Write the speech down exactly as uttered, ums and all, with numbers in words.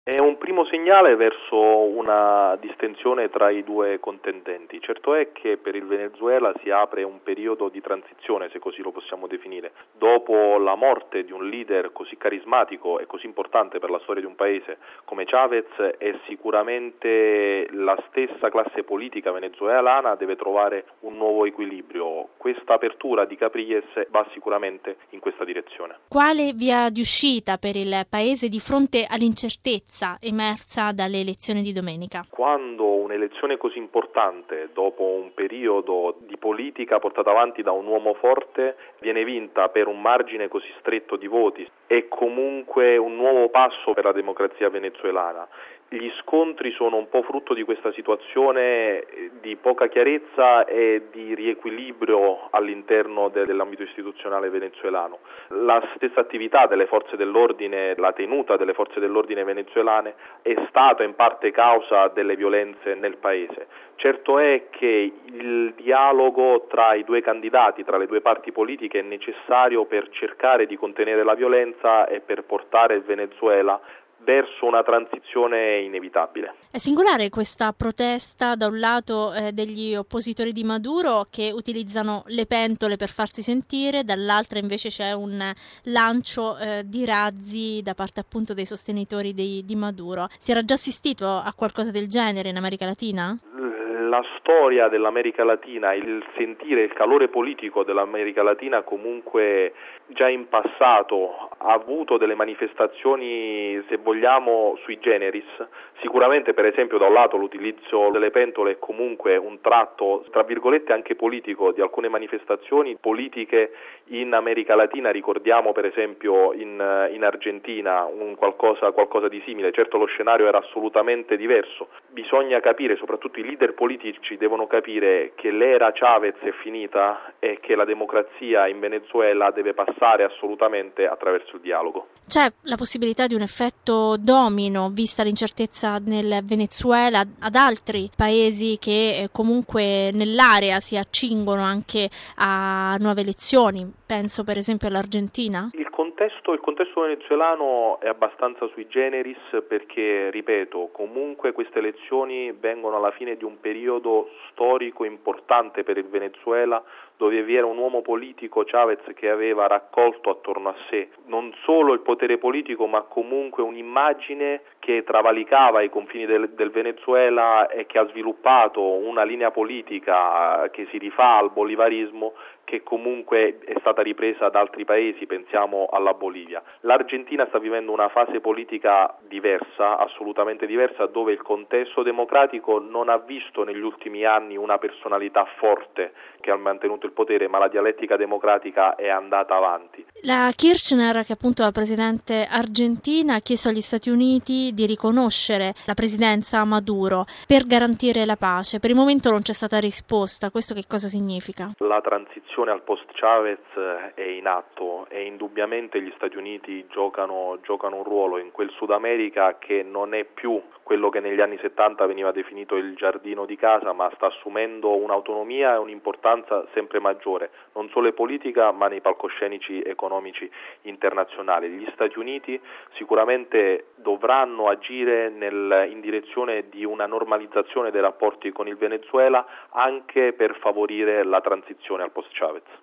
È un primo segnale verso una distensione tra i due contendenti. Certo è che per il Venezuela si apre un periodo di transizione, se così lo possiamo definire. Dopo la morte di un leader così carismatico e così importante per la storia di un paese come Chavez, è sicuramente la stessa classe politica venezuelana deve trovare un nuovo equilibrio. Questa apertura di Capriles va sicuramente in questa direzione. Quale via di uscita per il paese di fronte all'incertezza emersa dalle elezioni di domenica? Quando un'elezione così importante, dopo un periodo di politica portata avanti da un uomo forte, viene vinta per un margine così stretto di voti, è comunque un nuovo passo per la democrazia venezuelana. Gli scontri sono un po' frutto di questa situazione di poca chiarezza e di riequilibrio all'interno dell'ambito istituzionale venezuelano. La stessa attività delle forze dell'ordine, la tenuta delle forze dell'ordine venezuelane è stata in parte causa delle violenze nel paese. Certo è che il dialogo tra i due candidati, tra le due parti politiche, è necessario per cercare di contenere la violenza e per portare il Venezuela verso una transizione inevitabile. È singolare questa protesta da un lato eh, degli oppositori di Maduro che utilizzano le pentole per farsi sentire, dall'altra invece c'è un lancio eh, di razzi da parte appunto dei sostenitori di, di Maduro. Si era già assistito a qualcosa del genere in America Latina? La storia dell'America Latina, il sentire il calore politico dell'America Latina comunque già in passato ha avuto delle manifestazioni, se vogliamo, sui generis. Sicuramente, per esempio, da un lato l'utilizzo delle pentole è comunque un tratto, tra virgolette, anche politico di alcune manifestazioni politiche in America Latina. Ricordiamo per esempio in, in Argentina un qualcosa, qualcosa di simile. Certo, lo scenario era assolutamente diverso. Bisogna capire, soprattutto i leader politici devono capire che l'era Chavez è finita e che la democrazia in Venezuela deve passare assolutamente attraverso il dialogo. C'è la possibilità di un effetto domino, vista l'incertezza nel Venezuela, ad altri paesi che eh, comunque nell'area si accingono anche a nuove elezioni? Penso per esempio all'Argentina. Il contesto, il contesto venezuelano è abbastanza sui generis perché, ripeto, comunque queste elezioni vengono alla fine di un periodo storico importante per il Venezuela, dove vi era un uomo politico, Chavez, che aveva raccolto attorno a sé non solo il potere politico ma comunque un'immagine che travalicava i confini del, del Venezuela e che ha sviluppato una linea politica che si rifà al bolivarismo, che comunque è stata ripresa da altri paesi, pensiamo alla Bolivia. L'Argentina sta vivendo una fase politica diversa, assolutamente diversa, dove il contesto democratico non ha visto negli ultimi anni una personalità forte che ha mantenuto il potere, ma la dialettica democratica è andata avanti. La Kirchner, che appunto è la presidente argentina, ha chiesto agli Stati Uniti di riconoscere la presidenza a Maduro per garantire la pace. Per il momento non c'è stata risposta. Questo che cosa significa? La transizione al post-Chavez è in atto e indubbiamente gli Stati Uniti giocano, giocano un ruolo in quel Sud America che non è più quello che negli anni settanta veniva definito il giardino di casa, ma sta assumendo un'autonomia e un'importanza sempre maggiore, non solo politica ma nei palcoscenici economici internazionali. Gli Stati Uniti sicuramente dovranno agire nel, in direzione di una normalizzazione dei rapporti con il Venezuela anche per favorire la transizione al post-Chavez.